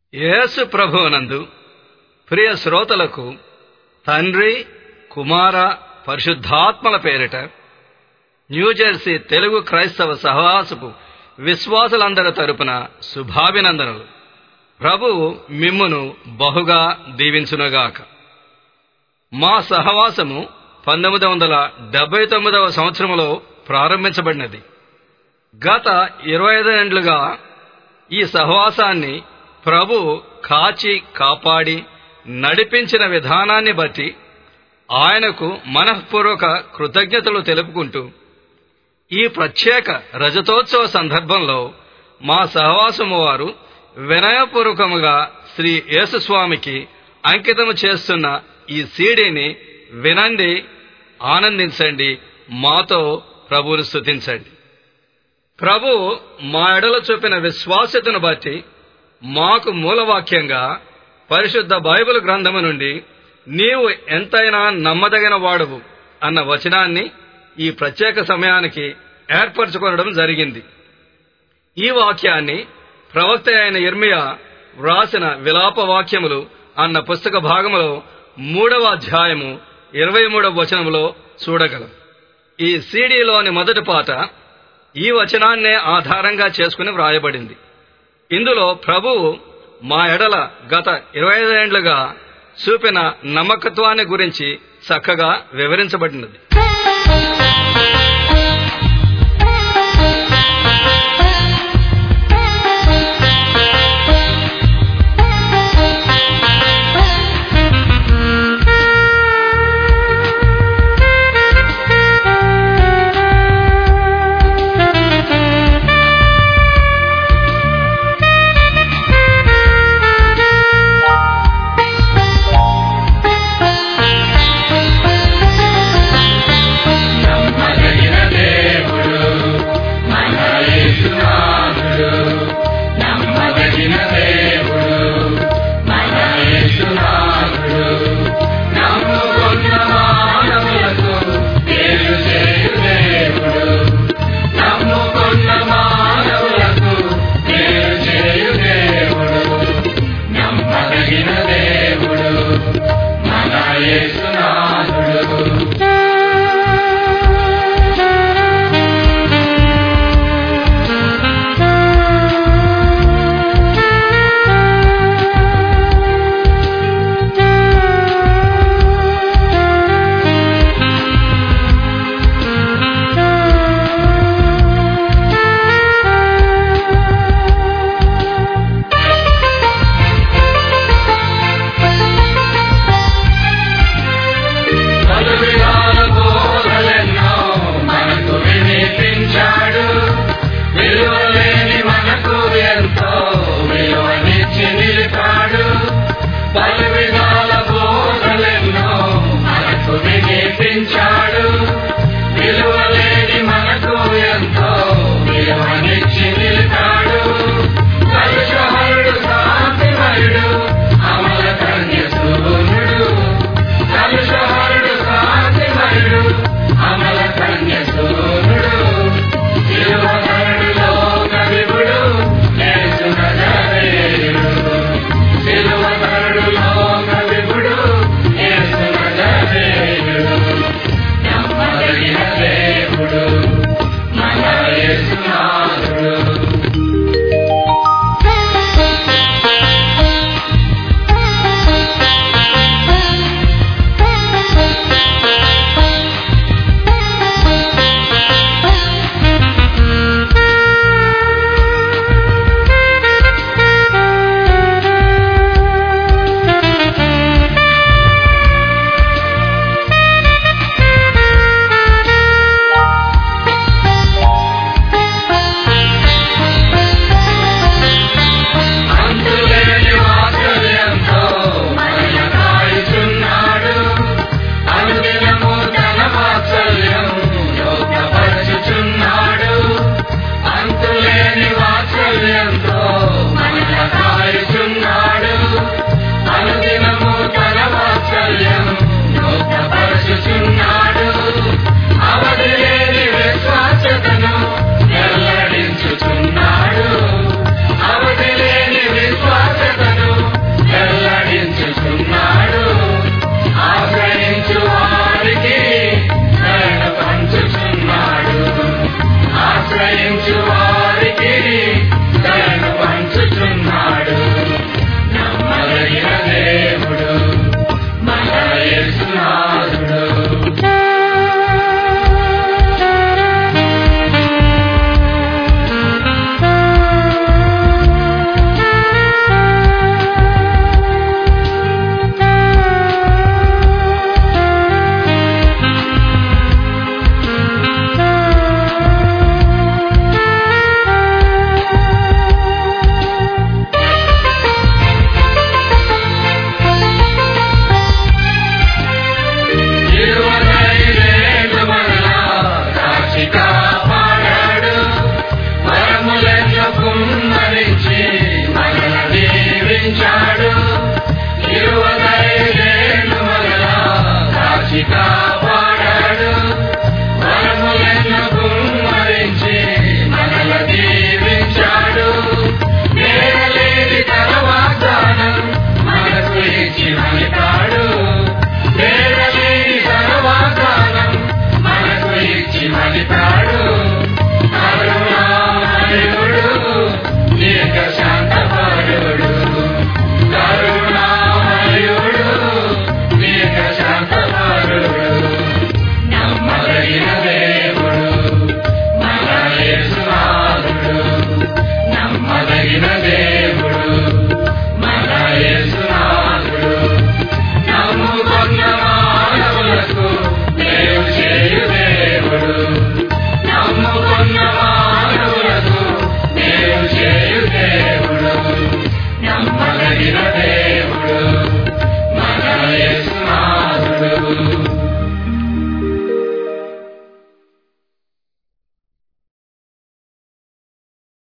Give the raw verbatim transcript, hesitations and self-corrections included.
యేసు ప్రభువునందు ప్రియ శ్రోతలకు తండ్రి, కుమార, పరిశుద్ధాత్మల పేరిట న్యూజెర్సీ తెలుగు క్రైస్తవ సహవాసపు విశ్వాసులందరి తరపున శుభాభినందనలు. ప్రభువు మిమ్మును బహుగా దీవించునుగాక. మా సహవాసము పంతొమ్మిది వందల డెబ్బై తొమ్మిదవ సంవత్సరంలో ప్రారంభించబడినది. గత ఇరవై ఐదు ఏళ్లుగా ఈ సహవాసాన్ని ప్రభు కాచి కాపాడి నడిపించిన విధానాన్ని బట్టి ఆయనకు మనఃపూర్వక కృతజ్ఞతలు తెలుపుకుంటూ ఈ ప్రత్యేక రజతోత్సవ సందర్భంలో మా సహవాసము వారు వినయపూర్వకముగా శ్రీ యేసుస్వామికి అంకితము చేస్తున్న ఈ సీడీని వినండి, ఆనందించండి, మాతో ప్రభువును స్తుతించండి. ప్రభు మా ఎడల చూపిన విశ్వాస్యతను బట్టి మాకు మూలవాక్యంగా పరిశుద్ధ బైబిల్ గ్రంథము నుండి నీవు ఎంతైనా నమ్మదగిన వాడవు అన్న వచనాన్ని ఈ ప్రత్యేక సమయానికి ఏర్పరచుకొనడం జరిగింది. ఈ వాక్యాన్ని ప్రవక్త అయిన ఇర్మియా వ్రాసిన విలాప వాక్యములు అన్న పుస్తక భాగములో మూడవ అధ్యాయము ఇరవై మూడవ వచనములో చూడగలం. ఈ సీడీలోని మొదటి పాట ఈ వచనాన్నే ఆధారంగా చేసుకుని వ్రాయబడింది. ఇందులో ప్రభువు మా ఎడల గత ఇరవై ఐదు ఏళ్లుగా చూపిన నమ్మకత్వాన్ని గురించి చక్కగా వివరించబడినది. Thank you. రక్షించాడు. ఇరువ